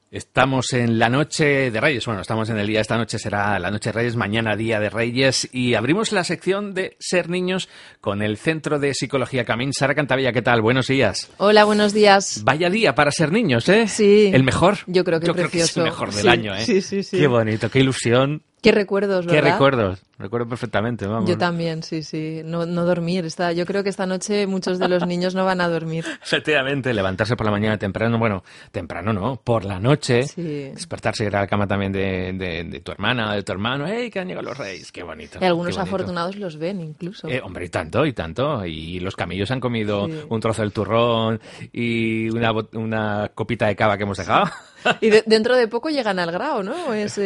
Estamos en la noche de Reyes. Bueno, estamos en el día, esta noche será la noche de Reyes, mañana día de Reyes. Y abrimos la sección de Ser Niños con el Centro de Psicología Camín. Sara Cantavella, ¿qué tal? Buenos días. Hola, buenos días. Vaya día para ser niños, ¿eh? Sí. ¿El mejor? Yo creo que Creo que es el mejor del año, ¿eh? Sí. Qué bonito, qué ilusión. Qué recuerdos, ¿verdad? Qué recuerdos. Recuerdo perfectamente, vamos. Yo también, sí. No dormir. Yo creo que esta noche muchos de los niños no van a dormir. Efectivamente, levantarse por la mañana temprano, bueno, temprano no, por la noche, Sí. despertarse y ir a la cama también de tu hermana, de tu hermano, ¡hey, que han llegado los Reyes! ¡Qué bonito! Y algunos qué bonito. afortunados los ven incluso. Hombre, y tanto. Y los camellos han comido Sí. un trozo del turrón y una copita de cava que hemos dejado. Y dentro de poco llegan al Grao, ¿no? Es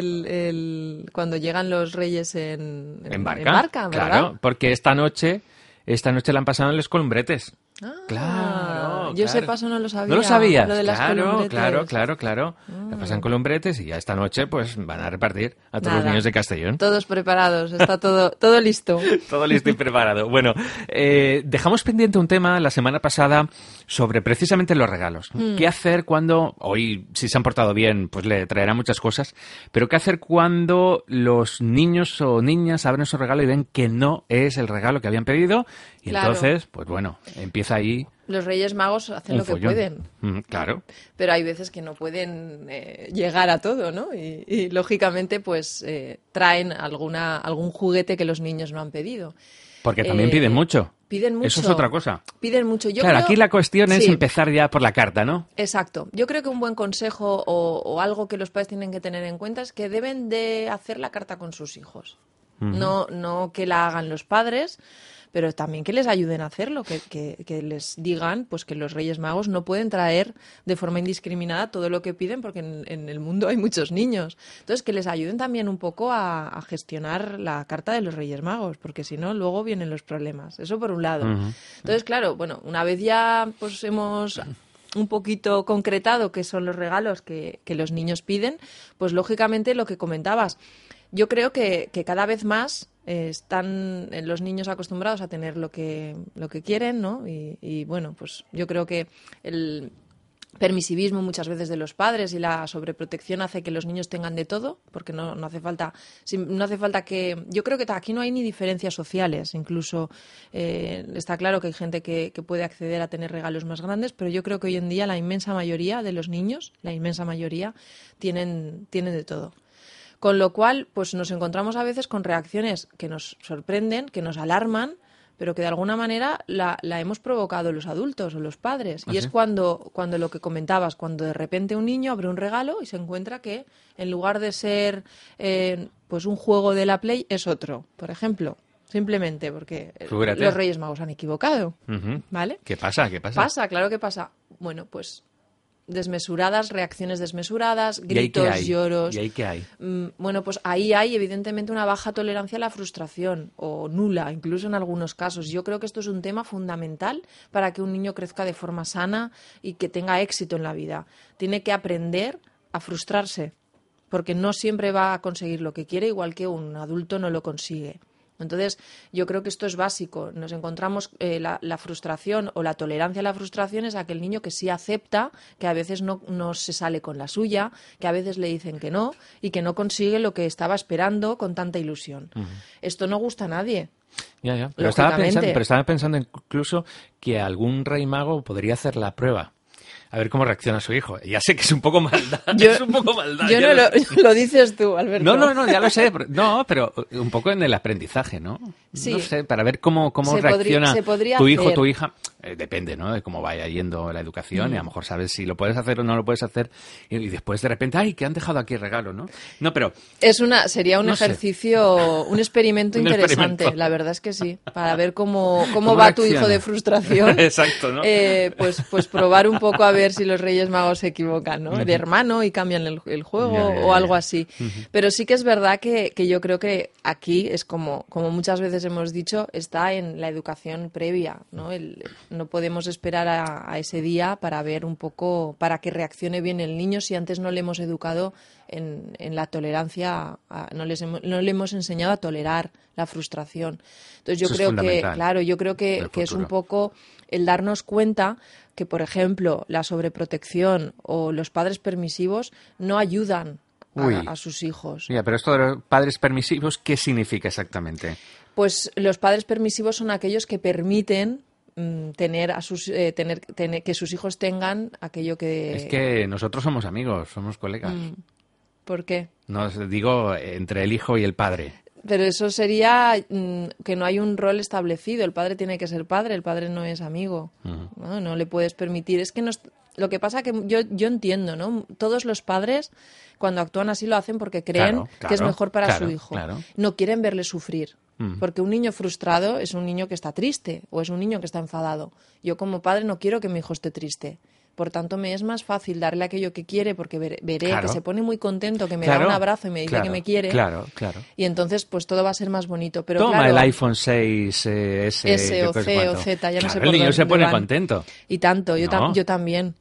cuando llegan los Reyes en barca, ¿verdad? Claro, porque esta noche la han pasado en los Columbretes. Ah, Claro. Yo ese paso no lo sabía. ¿No lo sabías? Lo de las Columbretes. Claro. La pasan Columbretes y ya esta noche pues van a repartir a todos los Nada. niños de Castellón. Todos preparados, está todo listo. Todo listo y preparado. Bueno, dejamos pendiente un tema la semana pasada sobre precisamente los regalos. ¿Qué hacer cuando, hoy si se han portado bien, pues le traerá muchas cosas, pero qué hacer cuando los niños o niñas abren su regalo y ven que no es el regalo que habían pedido? Y Claro. entonces, pues bueno, empieza ahí Los Reyes Magos hacen un lo que follón. pueden. Claro. Pero hay veces que no pueden llegar a todo, ¿no? Y lógicamente, pues traen algún juguete que los niños no han pedido. Porque también piden mucho. Piden mucho. Eso es otra cosa. Piden mucho. Claro, aquí la cuestión es Sí. empezar ya por la carta, ¿no? Exacto. Yo creo que un buen consejo o algo que los padres tienen que tener en cuenta es que deben de hacer la carta con sus hijos. No que la hagan los padres, pero también que les ayuden a hacerlo, que les digan pues que los Reyes Magos no pueden traer de forma indiscriminada todo lo que piden, porque en el mundo hay muchos niños. Entonces, que les ayuden también un poco a gestionar la carta de los Reyes Magos, porque si no, luego vienen los problemas. Eso por un lado. Entonces, claro, bueno, una vez ya pues hemos un poquito concretado qué son los regalos que los niños piden, pues lógicamente lo que comentabas, yo creo que cada vez más están los niños acostumbrados a tener lo que quieren, ¿no? Y bueno, pues yo creo que el permisivismo muchas veces de los padres y la sobreprotección hace que los niños tengan de todo, porque no hace falta que... Yo creo que aquí no hay ni diferencias sociales, incluso está claro que hay gente que puede acceder a tener regalos más grandes, pero yo creo que hoy en día la inmensa mayoría de los niños, tienen de todo. Con lo cual, pues nos encontramos a veces con reacciones que nos sorprenden, que nos alarman, pero que de alguna manera la hemos provocado los adultos o los padres. Y es cuando lo que comentabas, cuando de repente un niño abre un regalo y se encuentra que en lugar de ser pues un juego de la Play es otro, por ejemplo. Simplemente porque los Reyes Magos han equivocado, ¿vale? ¿Qué pasa? Pasa, claro que pasa. Bueno, pues reacciones desmesuradas, gritos, lloros. ¿Y ahí qué hay? Bueno, pues ahí hay evidentemente una baja tolerancia a la frustración, o nula, incluso en algunos casos. Yo creo que esto es un tema fundamental para que un niño crezca de forma sana y que tenga éxito en la vida. Tiene que aprender a frustrarse, porque no siempre va a conseguir lo que quiere, igual que un adulto no lo consigue. Entonces, yo creo que esto es básico. Nos encontramos la frustración o la tolerancia a la frustración es aquel niño que sí acepta, que a veces no se sale con la suya, que a veces le dicen que no y que no consigue lo que estaba esperando con tanta ilusión. Esto no gusta a nadie. Ya. Pero estaba pensando incluso que algún rey mago podría hacer la prueba. A ver cómo reacciona su hijo. Ya sé que es un poco maldad. Lo dices tú, Alberto. No, ya lo sé. Pero un poco en el aprendizaje, ¿no? Sí. No sé, para ver cómo reacciona tu hijo o tu hija. Depende, ¿no? De cómo vaya yendo la educación y a lo mejor sabes si lo puedes hacer o no lo puedes hacer y después de repente, ¡ay, que han dejado aquí el regalo!, ¿no? No, pero... Sería un ejercicio, un experimento interesante, la verdad es que sí, para ver cómo va tu hijo de frustración. Exacto, ¿no? Pues probar un poco a ver si los Reyes Magos se equivocan, ¿no? De hermano y cambian el juego o algo así. Pero sí que es verdad que yo creo que aquí es como muchas veces hemos dicho, está en la educación previa, ¿no? No podemos esperar a ese día para ver un poco, para que reaccione bien el niño si antes no le hemos educado en la tolerancia, no le hemos enseñado a tolerar la frustración. Entonces yo creo que es un poco el darnos cuenta que, por ejemplo, la sobreprotección o los padres permisivos no ayudan a sus hijos. Ya, pero esto de los padres permisivos, ¿qué significa exactamente? Pues los padres permisivos son aquellos que permiten tener a sus que sus hijos tengan aquello que... Es que nosotros somos amigos, somos colegas. ¿Por qué? No, digo, entre el hijo y el padre. Pero eso sería que no hay un rol establecido. El padre tiene que ser padre, el padre no es amigo. No le puedes permitir. Es que lo que pasa que yo entiendo, ¿no? Todos los padres, cuando actúan así, lo hacen porque creen que es mejor para su hijo. No quieren verle sufrir. Porque un niño frustrado es un niño que está triste o es un niño que está enfadado. Yo como padre no quiero que mi hijo esté triste. Por tanto, me es más fácil darle aquello que quiere porque veré que se pone muy contento, que me da un abrazo y me dice que me quiere. Claro. Y entonces, pues todo va a ser más bonito. Pero Toma claro, el iPhone 6 S o C o Z, ya no sé por el niño dónde se pone van. contento. Y tanto, yo ¿No? también.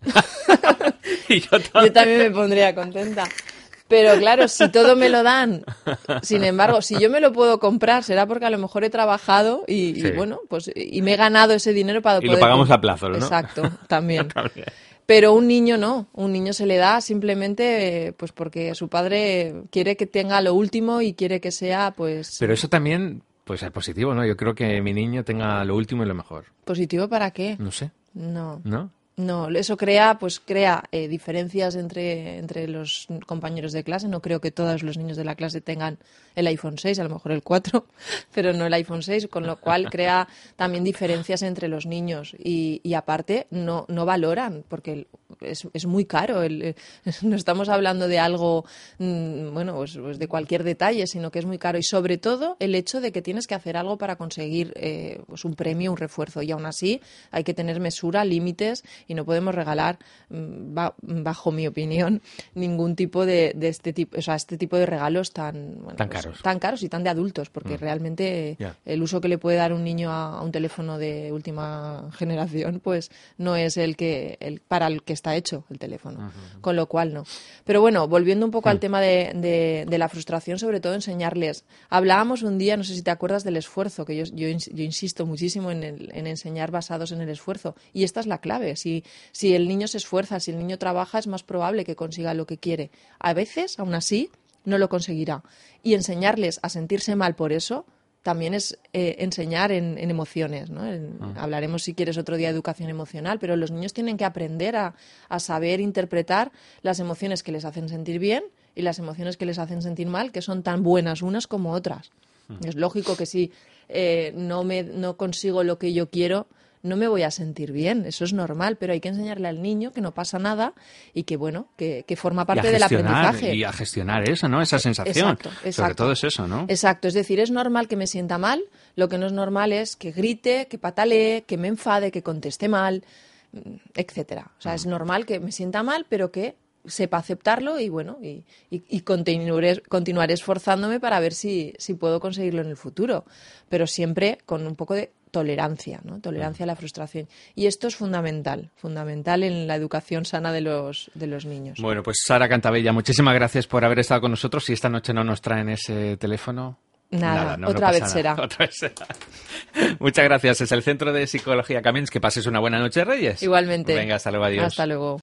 Y yo Yo también me pondría contenta. Pero claro, si todo me lo dan, sin embargo, si yo me lo puedo comprar, será porque a lo mejor he trabajado y bueno, pues y me he ganado ese dinero para poder... Y lo pagamos a plazo, ¿no? Exacto, también. Pero un niño no, un niño se le da simplemente pues porque su padre quiere que tenga lo último y quiere que sea pues... Pero eso también pues es positivo, ¿no? Yo creo que mi niño tenga lo último y lo mejor. ¿Positivo para qué? No sé. No. ¿No? No, eso crea diferencias entre los compañeros de clase. No creo que todos los niños de la clase tengan el iPhone 6, a lo mejor el 4, pero no el iPhone 6, con lo cual crea también diferencias entre los niños y aparte no valoran, porque es muy caro. No estamos hablando de algo, pues de cualquier detalle, sino que es muy caro. Y sobre todo el hecho de que tienes que hacer algo para conseguir pues un premio, un refuerzo. Y aún así hay que tener mesura, límites, y no podemos regalar, bajo mi opinión, ningún tipo de este tipo, o sea, este tipo de regalos tan caros y tan de adultos, porque realmente el uso que le puede dar un niño a un teléfono de última generación, pues no es para el que está hecho el teléfono, con lo cual no. Pero bueno, volviendo un poco al tema de la frustración, sobre todo enseñarles. Hablábamos un día, no sé si te acuerdas, del esfuerzo, que yo insisto muchísimo en enseñar basados en el esfuerzo, y esta es la clave. Si el niño se esfuerza, si el niño trabaja, es más probable que consiga lo que quiere. A veces, aún así, no lo conseguirá. Y enseñarles a sentirse mal por eso también es enseñar en emociones, ¿no? Hablaremos, si quieres, otro día de educación emocional, pero los niños tienen que aprender a saber interpretar las emociones que les hacen sentir bien y las emociones que les hacen sentir mal, que son tan buenas unas como otras. Es lógico que si no consigo lo que yo quiero, no me voy a sentir bien, eso es normal, pero hay que enseñarle al niño que no pasa nada y que, bueno, que forma parte del aprendizaje. Y a gestionar eso, ¿no? Esa sensación. Exacto. Sobre todo es eso, ¿no? Exacto, es decir, es normal que me sienta mal, lo que no es normal es que grite, que patalee, que me enfade, que conteste mal, etcétera. O sea, es normal que me sienta mal, pero que sepa aceptarlo y, bueno, y continuaré esforzándome para ver si puedo conseguirlo en el futuro, pero siempre con un poco de tolerancia, ¿no? Tolerancia a la frustración. Y esto es fundamental en la educación sana de los niños. Bueno, pues Sara Cantabella, muchísimas gracias por haber estado con nosotros. Si esta noche no nos traen ese teléfono... Nada, otra vez será. Muchas gracias. Es el Centro de Psicología Camins. Que pases una buena noche, Reyes. Igualmente. Venga, hasta luego, adiós. Hasta luego.